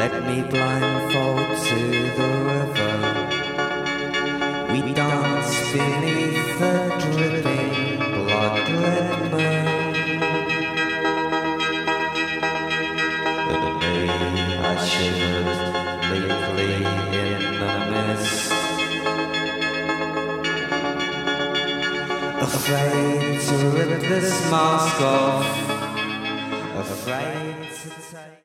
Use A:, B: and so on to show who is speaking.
A: led me blindfold to the river. We danced beneath the dripping blood-red moon. And me, I shivered bleakly in the mist, afraid to rip this mask off, afraid to take